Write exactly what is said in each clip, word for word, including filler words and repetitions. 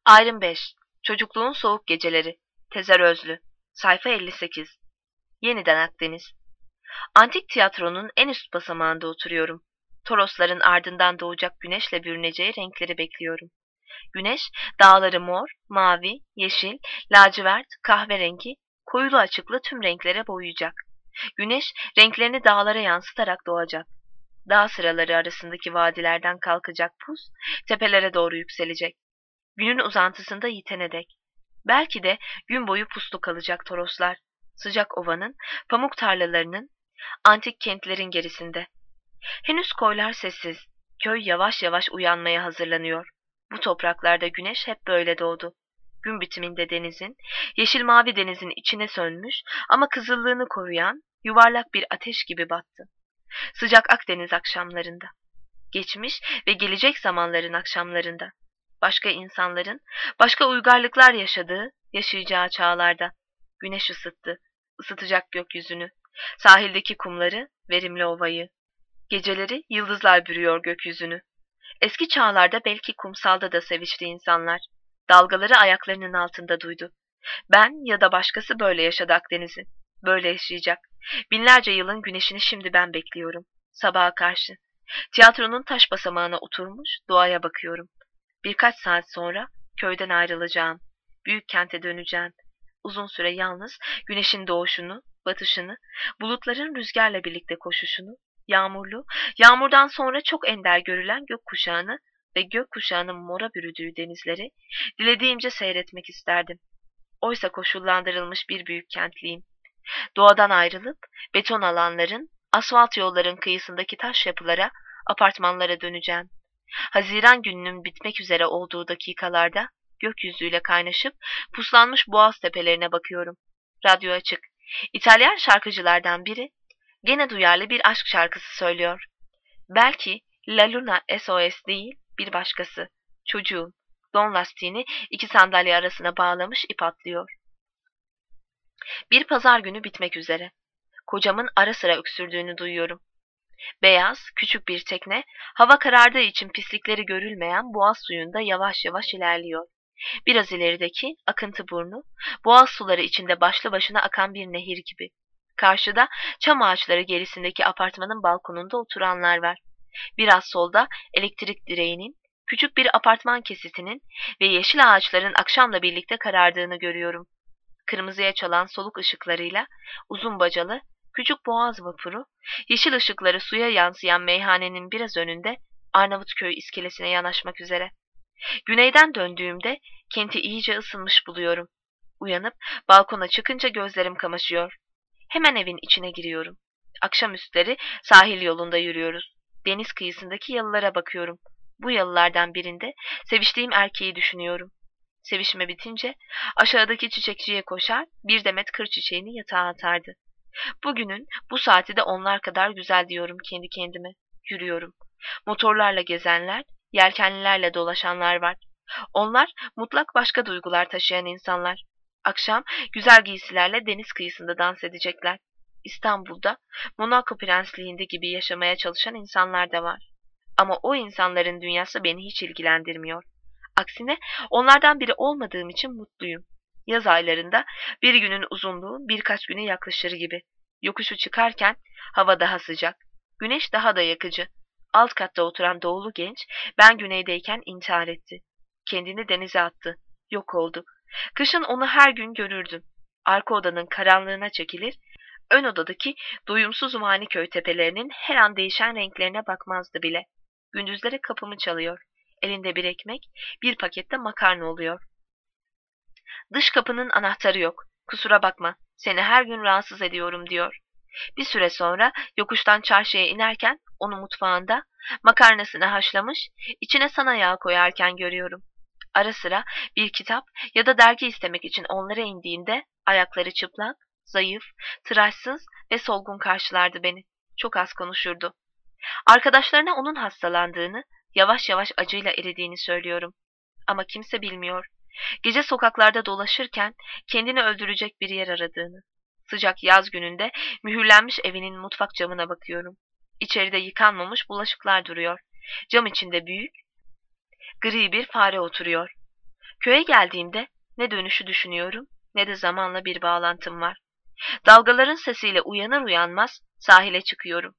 Ayrım beş. Çocukluğun Soğuk Geceleri. Tezer Özlü. Sayfa elli sekiz. Yeniden Akdeniz. Antik tiyatronun en üst basamağında oturuyorum. Torosların ardından doğacak güneşle bürüneceği renkleri bekliyorum. Güneş, dağları mor, mavi, yeşil, lacivert, kahverengi, koyulu açıklı tüm renklere boyayacak. Güneş, renklerini dağlara yansıtarak doğacak. Dağ sıraları arasındaki vadilerden kalkacak pus, tepelere doğru yükselecek. Günün uzantısında yitene dek. Belki de gün boyu puslu kalacak Toroslar. Sıcak ovanın, pamuk tarlalarının, antik kentlerin gerisinde. Henüz koylar sessiz. Köy yavaş yavaş uyanmaya hazırlanıyor. Bu topraklarda güneş hep böyle doğdu. Gün bitiminde denizin, yeşil mavi denizin içine sönmüş ama kızıllığını koruyan yuvarlak bir ateş gibi battı. Sıcak Akdeniz akşamlarında. Geçmiş ve gelecek zamanların akşamlarında. Başka insanların, başka uygarlıklar yaşadığı, yaşayacağı çağlarda. Güneş ısıttı, ısıtacak gökyüzünü, sahildeki kumları, verimli ovayı. Geceleri yıldızlar bürüyor gökyüzünü. Eski çağlarda belki kumsalda da sevişti insanlar. Dalgaları ayaklarının altında duydu. Ben ya da başkası böyle yaşadı Akdeniz'i. Böyle yaşayacak. Binlerce yılın güneşini şimdi ben bekliyorum. Sabaha karşı. Tiyatronun taş basamağına oturmuş, doğaya bakıyorum. Birkaç saat sonra köyden ayrılacağım. Büyük kente döneceğim. Uzun süre yalnız güneşin doğuşunu, batışını, bulutların rüzgarla birlikte koşuşunu, yağmurlu, yağmurdan sonra çok ender görülen gökkuşağını ve gökkuşağının mora bürüdüğü denizleri dilediğimce seyretmek isterdim. Oysa koşullandırılmış bir büyük kentliyim. Doğadan ayrılıp beton alanların, asfalt yolların kıyısındaki taş yapılara, apartmanlara döneceğim. Haziran gününün bitmek üzere olduğu dakikalarda gökyüzüyle kaynaşıp puslanmış boğaz tepelerine bakıyorum. Radyo açık. İtalyan şarkıcılardan biri gene duyarlı bir aşk şarkısı söylüyor. Belki La Luna S O S değil, bir başkası. Çocuğum. Don lastiğini iki sandalye arasına bağlamış ip atlıyor. Bir pazar günü bitmek üzere. Kocamın ara sıra öksürdüğünü duyuyorum. Beyaz, küçük bir tekne, hava karardığı için pislikleri görülmeyen boğaz suyunda yavaş yavaş ilerliyor. Biraz ilerideki akıntı burnu, boğaz suları içinde başlı başına akan bir nehir gibi. Karşıda çam ağaçları gerisindeki apartmanın balkonunda oturanlar var. Biraz solda elektrik direğinin, küçük bir apartman kesitinin ve yeşil ağaçların akşamla birlikte karardığını görüyorum. Kırmızıya çalan soluk ışıklarıyla uzun bacalı, küçük boğaz vapuru, yeşil ışıkları suya yansıyan meyhanenin biraz önünde Arnavutköy iskelesine yanaşmak üzere. Güneyden döndüğümde kenti iyice ısınmış buluyorum. Uyanıp balkona çıkınca gözlerim kamaşıyor. Hemen evin içine giriyorum. Akşamüstleri sahil yolunda yürüyoruz. Deniz kıyısındaki yalılara bakıyorum. Bu yalılardan birinde seviştiğim erkeği düşünüyorum. Sevişme bitince aşağıdaki çiçekçiye koşar, bir demet kır çiçeğini yatağa atardı. Bugünün bu saati de onlar kadar güzel diyorum kendi kendime. Yürüyorum. Motorlarla gezenler, yelkenlilerle dolaşanlar var. Onlar mutlak başka duygular taşıyan insanlar. Akşam güzel giysilerle deniz kıyısında dans edecekler. İstanbul'da, Monaco Prensliğinde gibi yaşamaya çalışan insanlar da var. Ama o insanların dünyası beni hiç ilgilendirmiyor. Aksine onlardan biri olmadığım için mutluyum. Yaz aylarında bir günün uzunluğu birkaç güne yaklaşır gibi. Yokuşu çıkarken hava daha sıcak, güneş daha da yakıcı. Alt katta oturan doğulu genç ben güneydeyken intihar etti. Kendini denize attı, yok oldu. Kışın onu her gün görürdüm. Arka odanın karanlığına çekilir, ön odadaki doyumsuz Maniköy tepelerinin her an değişen renklerine bakmazdı bile. Gündüzleri kapımı çalıyor. Elinde bir ekmek, bir pakette makarna oluyor. Dış kapının anahtarı yok. Kusura bakma, seni her gün rahatsız ediyorum diyor. Bir süre sonra yokuştan çarşıya inerken onu mutfağında makarnasını haşlamış, içine sana yağ koyarken görüyorum. Ara sıra bir kitap ya da dergi istemek için onlara indiğinde ayakları çıplak, zayıf, tıraşsız ve solgun karşılardı beni. Çok az konuşurdu. Arkadaşlarına onun hastalandığını, yavaş yavaş acıyla eridiğini söylüyorum. Ama kimse bilmiyor. Gece sokaklarda dolaşırken kendini öldürecek bir yer aradığını. Sıcak yaz gününde mühürlenmiş evinin mutfak camına bakıyorum. İçeride yıkanmamış bulaşıklar duruyor. Cam içinde büyük, gri bir fare oturuyor. Köye geldiğimde ne dönüşü düşünüyorum ne de zamanla bir bağlantım var. Dalgaların sesiyle uyanır uyanmaz sahile çıkıyorum.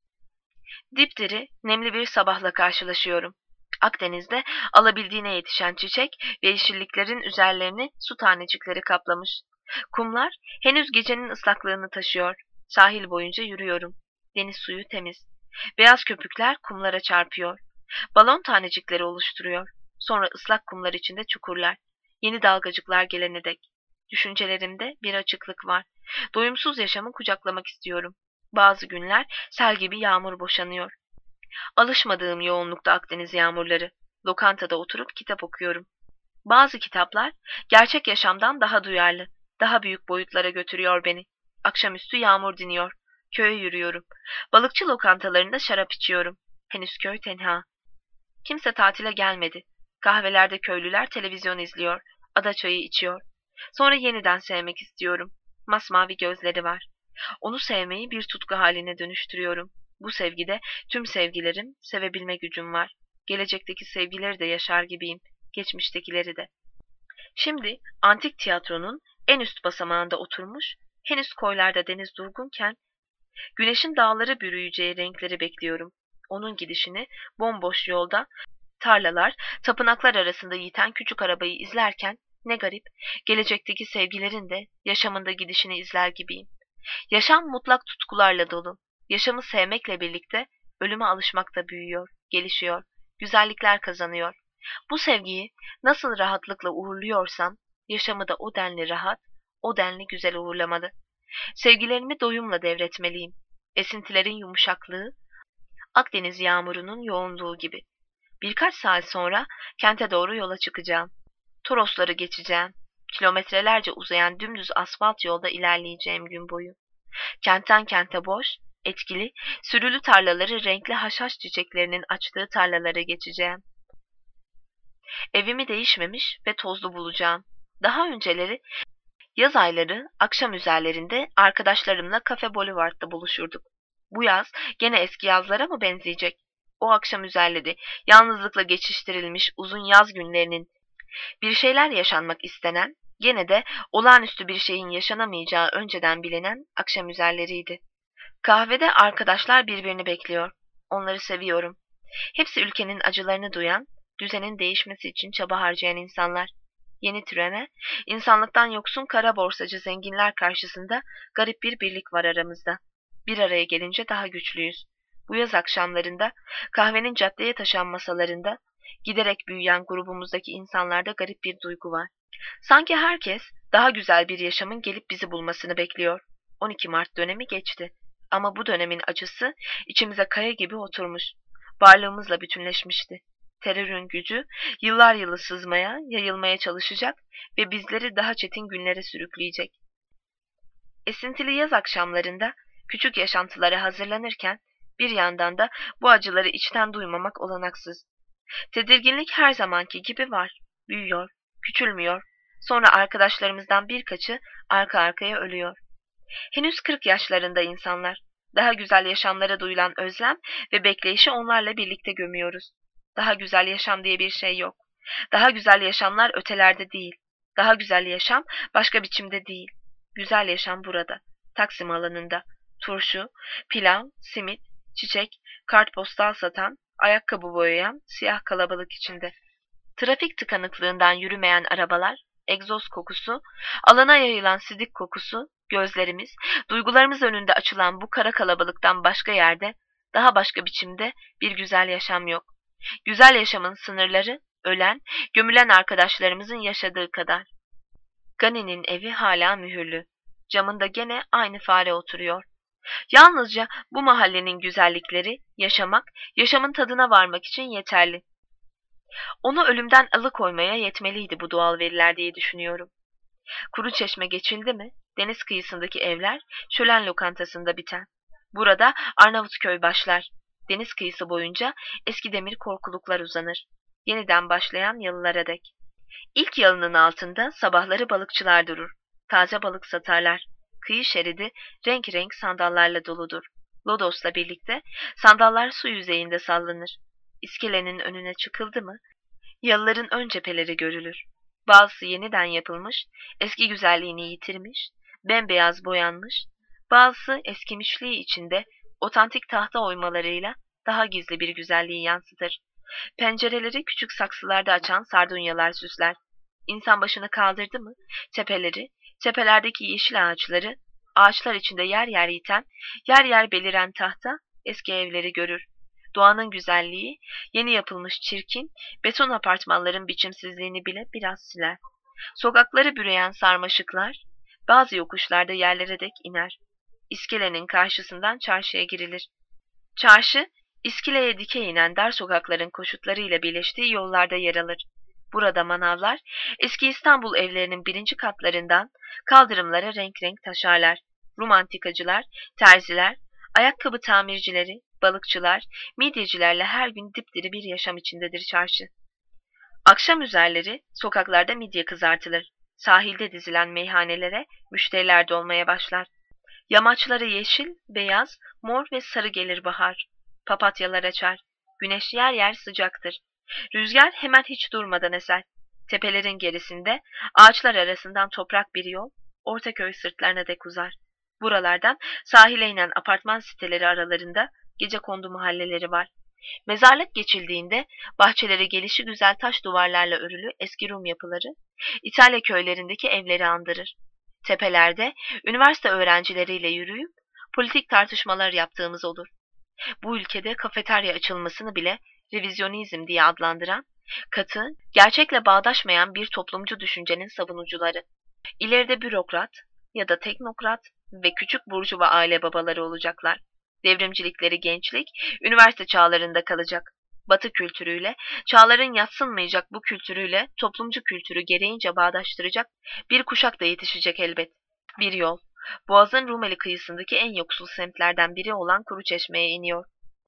Dipdiri, nemli bir sabahla karşılaşıyorum. Akdeniz'de alabildiğine yetişen çiçek ve yeşilliklerin üzerlerini su tanecikleri kaplamış. Kumlar henüz gecenin ıslaklığını taşıyor. Sahil boyunca yürüyorum. Deniz suyu temiz. Beyaz köpükler kumlara çarpıyor. Balon tanecikleri oluşturuyor. Sonra ıslak kumlar içinde çukurlar. Yeni dalgacıklar gelene dek. Düşüncelerimde bir açıklık var. Doyumsuz yaşamı kucaklamak istiyorum. Bazı günler sel gibi yağmur boşanıyor. Alışmadığım yoğunlukta Akdeniz yağmurları. Lokantada oturup kitap okuyorum. Bazı kitaplar gerçek yaşamdan daha duyarlı, daha büyük boyutlara götürüyor beni. Akşamüstü yağmur diniyor. Köye yürüyorum. Balıkçı lokantalarında şarap içiyorum. Henüz köy tenha. Kimse tatile gelmedi. Kahvelerde köylüler televizyon izliyor. Ada çayı içiyor. Sonra yeniden sevmek istiyorum. Masmavi gözleri var. Onu sevmeyi bir tutku haline dönüştürüyorum. Bu sevgide tüm sevgilerim, sevebilme gücüm var. Gelecekteki sevgileri de yaşar gibiyim. Geçmiştekileri de. Şimdi antik tiyatronun en üst basamağında oturmuş, henüz koylarda deniz durgunken, güneşin dağları bürüyeceği renkleri bekliyorum. Onun gidişini bomboş yolda, tarlalar, tapınaklar arasında yiten küçük arabayı izlerken, ne garip, gelecekteki sevgilerin de yaşamında gidişini izler gibiyim. Yaşam mutlak tutkularla dolu. Yaşamı sevmekle birlikte ölüme alışmak da büyüyor, gelişiyor, güzellikler kazanıyor. Bu sevgiyi nasıl rahatlıkla uğurluyorsam, yaşamı da o denli rahat, o denli güzel uğurlamalı. Sevgilerimi doyumla devretmeliyim. Esintilerin yumuşaklığı, Akdeniz yağmurunun yoğunluğu gibi. Birkaç saat sonra kente doğru yola çıkacağım. Torosları geçeceğim. Kilometrelerce uzayan dümdüz asfalt yolda ilerleyeceğim gün boyu. Kentten kente boş, etkili, sürülü tarlaları renkli haşhaş çiçeklerinin açtığı tarlalara geçeceğim. Evimi değişmemiş ve tozlu bulacağım. Daha önceleri yaz ayları akşam üzerlerinde arkadaşlarımla Cafe Boulevard'da buluşurduk. Bu yaz gene eski yazlara mı benzeyecek? O akşam üzerleri yalnızlıkla geçiştirilmiş uzun yaz günlerinin bir şeyler yaşanmak istenen, gene de olağanüstü bir şeyin yaşanamayacağı önceden bilinen akşam üzerleriydi. Kahvede arkadaşlar birbirini bekliyor. Onları seviyorum. Hepsi ülkenin acılarını duyan, düzenin değişmesi için çaba harcayan insanlar. Yeni türeme, insanlıktan yoksun kara borsacı zenginler karşısında garip bir birlik var aramızda. Bir araya gelince daha güçlüyüz. Bu yaz akşamlarında, kahvenin caddeye taşan masalarında, giderek büyüyen grubumuzdaki insanlarda garip bir duygu var. Sanki herkes daha güzel bir yaşamın gelip bizi bulmasını bekliyor. on iki Mart dönemi geçti. Ama bu dönemin acısı içimize kaya gibi oturmuş. Varlığımızla bütünleşmişti. Terörün gücü yıllar yılı sızmaya, yayılmaya çalışacak ve bizleri daha çetin günlere sürükleyecek. Esintili yaz akşamlarında küçük yaşantılara hazırlanırken bir yandan da bu acıları içten duymamak olanaksız. Tedirginlik her zamanki gibi var, büyüyor, küçülmüyor. Sonra arkadaşlarımızdan birkaçı arka arkaya ölüyor. Henüz kırk yaşlarında insanlar. Daha güzel yaşamlara duyulan özlem ve bekleyişi onlarla birlikte gömüyoruz. Daha güzel yaşam diye bir şey yok. Daha güzel yaşamlar ötelerde değil. Daha güzel yaşam başka biçimde değil. Güzel yaşam burada, Taksim alanında. Turşu, pilav, simit, çiçek, kartpostal satan, ayakkabı boyayan siyah kalabalık içinde. Trafik tıkanıklığından yürümeyen arabalar, egzoz kokusu, alana yayılan sidik kokusu, gözlerimiz, duygularımız önünde açılan bu kara kalabalıktan başka yerde, daha başka biçimde bir güzel yaşam yok. Güzel yaşamın sınırları, ölen, gömülen arkadaşlarımızın yaşadığı kadar. Gani'nin evi hala mühürlü. Camında gene aynı fare oturuyor. Yalnızca bu mahallenin güzellikleri, yaşamak, yaşamın tadına varmak için yeterli. Onu ölümden alıkoymaya yetmeliydi bu doğal veriler diye düşünüyorum. Kuru Çeşme geçildi mi, deniz kıyısındaki evler, şölen lokantasında biten. Burada Arnavutköy başlar. Deniz kıyısı boyunca eski demir korkuluklar uzanır. Yeniden başlayan yalılara dek. İlk yalının altında sabahları balıkçılar durur. Taze balık satarlar. Kıyı şeridi renk renk sandallarla doludur. Lodos'la birlikte sandallar su yüzeyinde sallanır. İskelenin önüne çıkıldı mı, yalıların ön cepheleri görülür. Bazısı yeniden yapılmış, eski güzelliğini yitirmiş, bembeyaz boyanmış, bazısı eskimişliği içinde otantik tahta oymalarıyla daha gizli bir güzelliği yansıtır. Pencereleri küçük saksılarda açan sardunyalar süsler. İnsan başını kaldırdı mı, tepeleri, tepelerdeki yeşil ağaçları, ağaçlar içinde yer yer yiten, yer yer beliren tahta eski evleri görür. Doğanın güzelliği, yeni yapılmış çirkin, beton apartmanların biçimsizliğini bile biraz siler. Sokakları büreyen sarmaşıklar, bazı yokuşlarda yerlere dek iner. İskelenin karşısından çarşıya girilir. Çarşı, İskileye dikey inen dar sokakların koşutlarıyla birleştiği yollarda yer alır. Burada manavlar, eski İstanbul evlerinin birinci katlarından kaldırımlara renk renk taşarlar. Rum antikacılar, terziler, ayakkabı tamircileri, balıkçılar, midyecilerle her gün dipdiri bir yaşam içindedir çarşı. Akşam üzerleri sokaklarda midye kızartılır. Sahilde dizilen meyhanelere müşteriler dolmaya başlar. Yamaçlara yeşil, beyaz, mor ve sarı gelir bahar. Papatyalar açar. Güneş yer yer sıcaktır. Rüzgar hemen hiç durmadan eser. Tepelerin gerisinde ağaçlar arasından toprak bir yol Ortaköy sırtlarına dek uzar. Buralardan sahile inen apartman siteleri aralarında gecekondu mahalleleri var. Mezarlık geçildiğinde bahçeleri gelişigüzel taş duvarlarla örülü eski Rum yapıları İtalya köylerindeki evleri andırır. Tepelerde üniversite öğrencileriyle yürüyüp politik tartışmalar yaptığımız olur. Bu ülkede kafeterya açılmasını bile revizyonizm diye adlandıran, katı, gerçekle bağdaşmayan bir toplumcu düşüncenin savunucuları. İleride bürokrat ya da teknokrat ve küçük burjuva aile babaları olacaklar. Devrimcilikleri gençlik, üniversite çağlarında kalacak. Batı kültürüyle, çağların yadsınmayacak bu kültürüyle toplumcu kültürü gereğince bağdaştıracak bir kuşak da yetişecek elbet. Bir yol, Boğaz'ın Rumeli kıyısındaki en yoksul semtlerden biri olan Kuruçeşme'ye iniyor.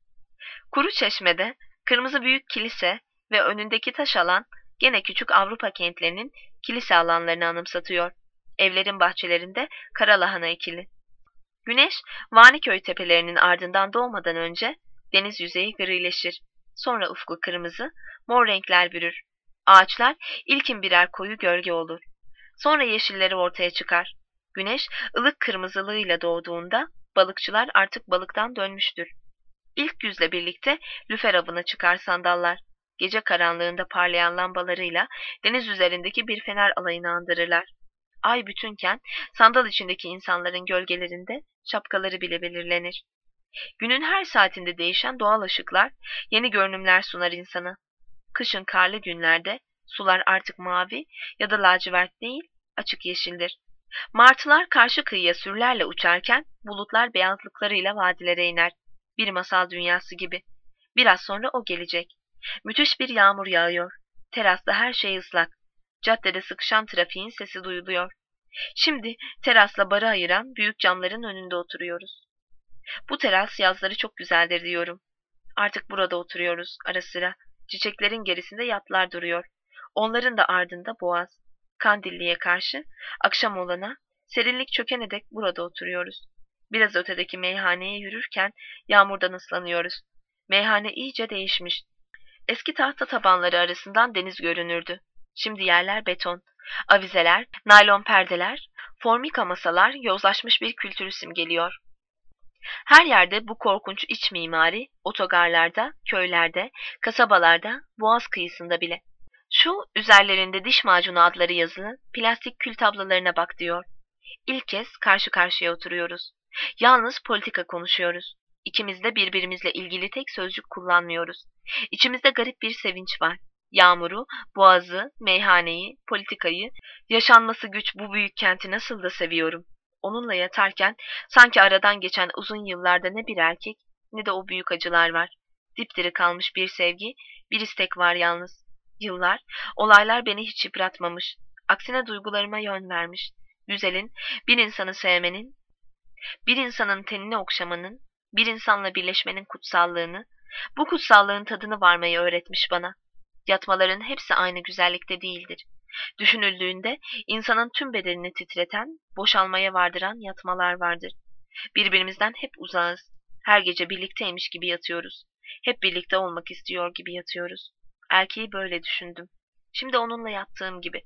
Kuruçeşme'de kırmızı büyük kilise ve önündeki taş alan gene küçük Avrupa kentlerinin kilise alanlarını anımsatıyor. Evlerin bahçelerinde kara lahana ekili. Güneş, Vaniköy tepelerinin ardından doğmadan önce deniz yüzeyi grileşir. Sonra ufku kırmızı, mor renkler bürür. Ağaçlar ilkin birer koyu gölge olur. Sonra yeşilleri ortaya çıkar. Güneş ılık kırmızılığıyla doğduğunda balıkçılar artık balıktan dönmüştür. İlk yüzle birlikte lüfer avına çıkar sandallar. Gece karanlığında parlayan lambalarıyla deniz üzerindeki bir fener alayını andırırlar. Ay bütünken sandal içindeki insanların gölgelerinde şapkaları bile belirlenir. Günün her saatinde değişen doğal ışıklar yeni görünümler sunar insana. Kışın karlı günlerde sular artık mavi ya da lacivert değil, açık yeşildir. Martılar karşı kıyıya sürülerle uçarken bulutlar beyazlıklarıyla vadilere iner. Bir masal dünyası gibi. Biraz sonra o gelecek. Müthiş bir yağmur yağıyor. Terasta her şey ıslak. Caddede sıkışan trafiğin sesi duyuluyor. Şimdi terasla barı ayıran büyük camların önünde oturuyoruz. Bu teras yazları çok güzeldir diyorum. Artık burada oturuyoruz ara sıra. Çiçeklerin gerisinde yatlar duruyor. Onların da ardında boğaz. Kandilli'ye karşı akşam olana, serinlik çökene dek burada oturuyoruz. Biraz ötedeki meyhaneye yürürken yağmurdan ıslanıyoruz. Meyhane iyice değişmiş. Eski tahta tabanları arasından deniz görünürdü. Şimdi yerler beton. Avizeler, naylon perdeler, formika masalar yozlaşmış bir kültürü simgeliyor. Her yerde bu korkunç iç mimari, otogarlarda, köylerde, kasabalarda, boğaz kıyısında bile. Şu üzerlerinde diş macunu adları yazılı plastik kül tablolarına bak diyor. İlk kez karşı karşıya oturuyoruz. Yalnız politika konuşuyoruz. İkimiz de birbirimizle ilgili tek sözcük kullanmıyoruz. İçimizde garip bir sevinç var. Yağmuru, boğazı, meyhaneyi, politikayı, yaşanması güç bu büyük kenti nasıl da seviyorum. Onunla yatarken sanki aradan geçen uzun yıllarda ne bir erkek ne de o büyük acılar var. Dipdiri kalmış bir sevgi, bir istek var yalnız. Yıllar, olaylar beni hiç yıpratmamış. Aksine duygularıma yön vermiş. Güzelin, bir insanı sevmenin, bir insanın tenini okşamanın, bir insanla birleşmenin kutsallığını, bu kutsallığın tadını varmayı öğretmiş bana. Yatmaların hepsi aynı güzellikte değildir. Düşünüldüğünde insanın tüm bedenini titreten, boşalmaya vardıran yatmalar vardır. Birbirimizden hep uzağız. Her gece birlikteymiş gibi yatıyoruz. Hep birlikte olmak istiyor gibi yatıyoruz. Erkeği böyle düşündüm. Şimdi onunla yattığım gibi.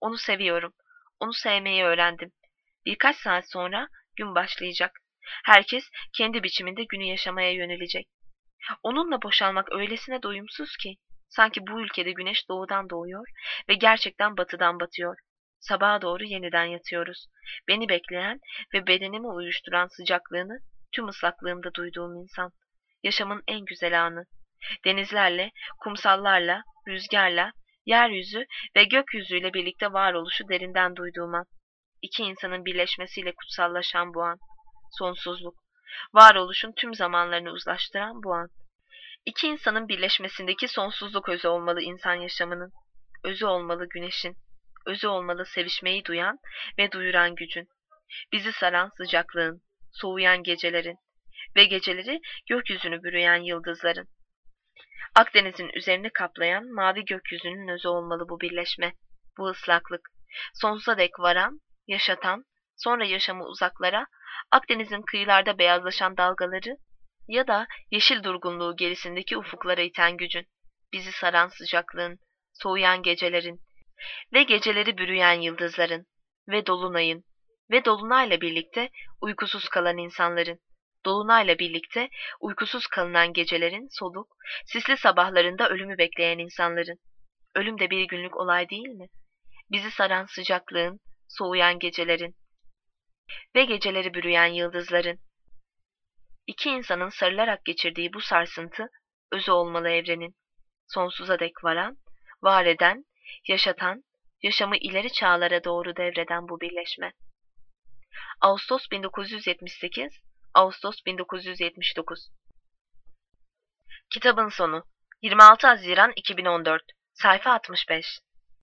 Onu seviyorum. Onu sevmeyi öğrendim. Birkaç saat sonra gün başlayacak. Herkes kendi biçiminde günü yaşamaya yönelecek. Onunla boşalmak öylesine doyumsuz ki, sanki bu ülkede güneş doğudan doğuyor ve gerçekten batıdan batıyor. Sabaha doğru yeniden yatıyoruz. Beni bekleyen ve bedenimi uyuşturan sıcaklığını tüm ıslaklığımda duyduğum insan. Yaşamın en güzel anı. Denizlerle, kumsallarla, rüzgarla, yeryüzü ve gökyüzüyle birlikte varoluşu derinden duyduğum an. İki insanın birleşmesiyle kutsallaşan bu an. Sonsuzluk. Varoluşun tüm zamanlarını uzlaştıran bu an. İki insanın birleşmesindeki sonsuzluk özü olmalı insan yaşamının. Özü olmalı güneşin. Özü olmalı sevişmeyi duyan ve duyuran gücün. Bizi saran sıcaklığın, soğuyan gecelerin ve geceleri gökyüzünü bürüyen yıldızların. Akdeniz'in üzerini kaplayan mavi gökyüzünün özü olmalı bu birleşme, bu ıslaklık. Sonsuza dek varan, yaşatan, sonra yaşamı uzaklara, Akdeniz'in kıyılarda beyazlaşan dalgaları ya da yeşil durgunluğu gerisindeki ufuklara iten gücün, bizi saran sıcaklığın, soğuyan gecelerin ve geceleri bürüyen yıldızların ve dolunayın ve dolunayla birlikte uykusuz kalan insanların, dolunayla birlikte uykusuz kalınan gecelerin soluk, sisli sabahlarında ölümü bekleyen insanların. Ölüm de bir günlük olay değil mi? Bizi saran sıcaklığın, soğuyan gecelerin ve geceleri bürüyen yıldızların. İki insanın sarılarak geçirdiği bu sarsıntı, özü olmalı evrenin. Sonsuza dek varan, var eden, yaşatan, yaşamı ileri çağlara doğru devreden bu birleşme. Ağustos bin dokuz yüz yetmiş sekiz, Ağustos bin dokuz yüz yetmiş dokuz. Kitabın sonu. yirmi altı Haziran iki bin on dört. Sayfa altmış beş.